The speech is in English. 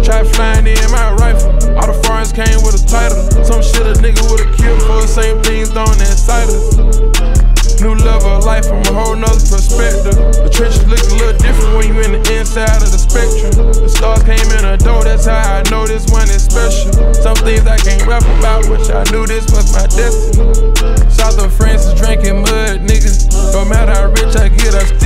Try flying in my rifle. All the foreigns came with a title. Some shit a nigga would've killed for the same things don't incite us. New level of life from a whole nother perspective. The trenches look a little different when you in the inside of the spectrum. The stars came in the door, that's how I know this one is special. Some things I can't rap about, which I knew this was my destiny. South of France is drinking mud, niggas. No matter how rich I get, I